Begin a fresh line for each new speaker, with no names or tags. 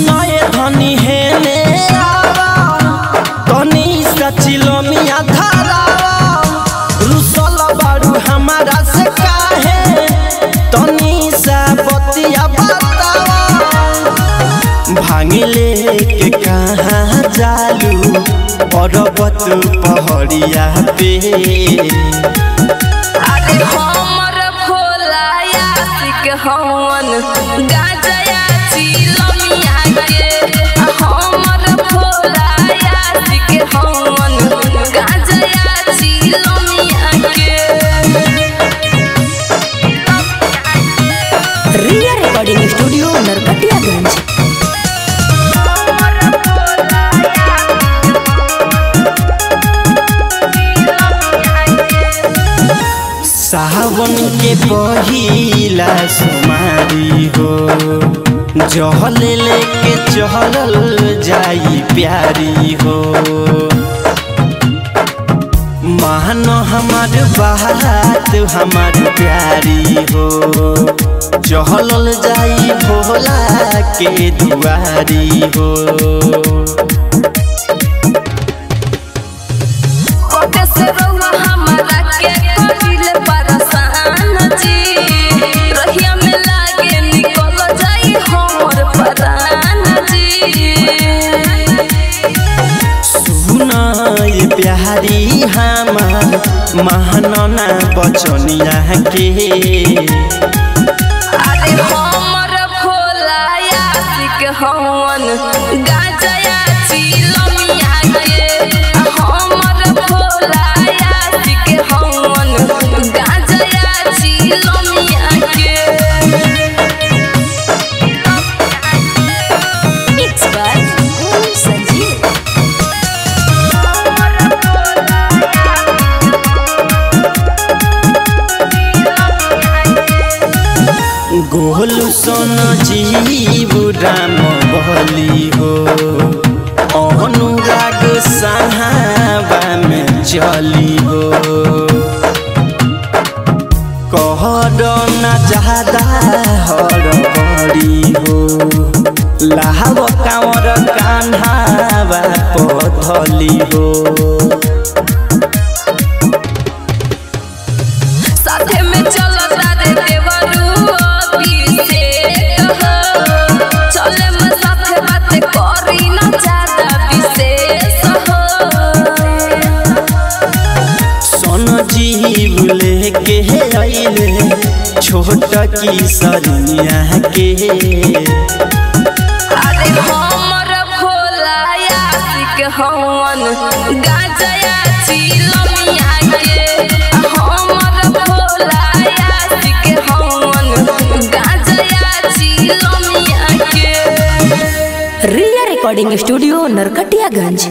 सुनाए धनी है मेरा तनी सचिलो मिया धारा रुसल बारू हमारा से काहे तनी सा बतिया बतावा भांगिले के कहाँ जालू पर्वत पहाड़िया पे
अरे हमर भोला यासिक हवन गाजया चिलमिया के हमर भोला यासिक हवन गाजया चिलमिया के
रिया रिकॉर्डिंग स्टूडियो नरकटियागंज।
सावन के पहिला सुमारी हो जहल लेके चहल जाई प्यारी हो मानो हमार बात हमार प्यारी हो चहल जाई भोला के दुआरी हो प्यारी हमार महनना बचनिया के
अरे हमर भोला यासिक हवन गाजया चिलमिया के हमर भोला यासिक हवन गाजया चिलमिया के
मिक्स बाय संजीव।
गोलू सोन जीव राम बली हो अनुराग सहाबा में चली हो कहर न ज्यादा हड़बड़ी हो लाहब कांवर कान्हावा पधली हो
साथे में चलता रे देवरू चले में साथे बात करी ना ज्यादा विशेष हो
सोन जीव लेके आइले छोटा की सरिया के
अरे हमर भोला यासिक हवन गाजया चिलमिया के हमर भोला यासिक हवन गाजया चिलमिया के।
Riya recording studio Narkatiaganj.